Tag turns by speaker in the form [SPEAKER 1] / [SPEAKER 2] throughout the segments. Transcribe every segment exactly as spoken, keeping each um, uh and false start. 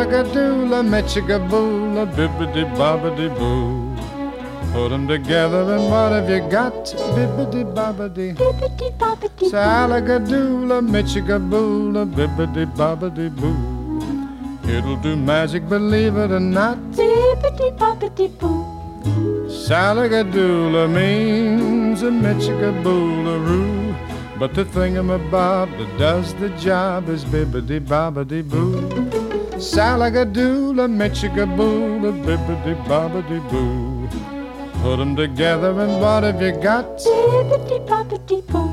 [SPEAKER 1] Salagadoola, Mitchigaboola, bibbidi bobbidi boo. Put 'em together and what have you got? Bibbidi bobbidi.
[SPEAKER 2] Bibbidi bobbidi.
[SPEAKER 1] Salagadoola, Mitchigaboola, bibbidi bobbidi boo. It'll do magic, believe it or not.
[SPEAKER 2] Bibbidi bobbidi boo.
[SPEAKER 1] Salagadoola means a Mitchigaboolaroo, but the thingamabob that does the job is bibbidi bobbidi boo. Salagadoola, Mitchigaboola, bibbidi bobbidi boo. Put 'em together and what have you got?
[SPEAKER 2] Bibbidi bobbidi boo.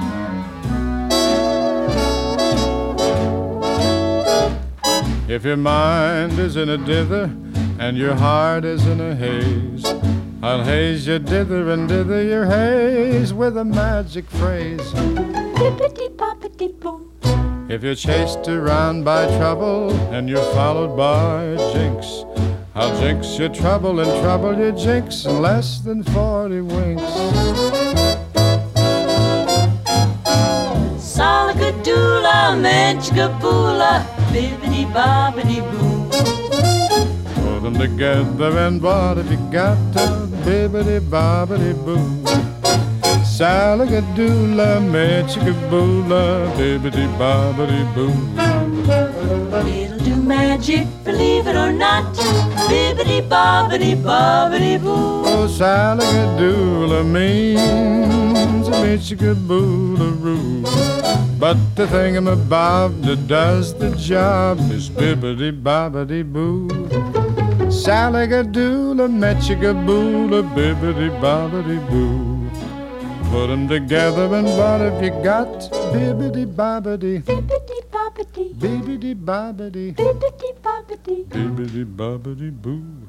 [SPEAKER 1] If your mind is in a dither and your heart is in a haze, I'll haze you dither and dither your haze with a magic phrase.
[SPEAKER 2] Bibbidi bobbidi boo.
[SPEAKER 1] If you're chased around by trouble and you're followed by jinx, I'll jinx your trouble and trouble your jinx in less than forty winks.
[SPEAKER 2] Salagadoola, Mitchigaboola, bibbidi bobbidi boo.
[SPEAKER 1] Put 'em together and what have you got? Bibbidi bobbidi boo. Salagadoola, Mitchigaboola, bibbidi bobbidi boo.
[SPEAKER 2] It'll do magic, believe it or not. Bibbidi bobbidi bobbidi boo.
[SPEAKER 1] Oh, Salagadoola means a Mitchigaboolaroo, but the thingamabob that does the job is bibbidi bobbidi boo. Salagadoola, Mitchigaboola, bibbidi bobbidi boo. Put 'em together and what have you got? Bibbidi bobbidi.
[SPEAKER 2] Bibbidi bobbidi.
[SPEAKER 1] Bibbidi bobbidi.
[SPEAKER 2] Bibbidi bobbidi.
[SPEAKER 1] Bibbidi bobbidi boo.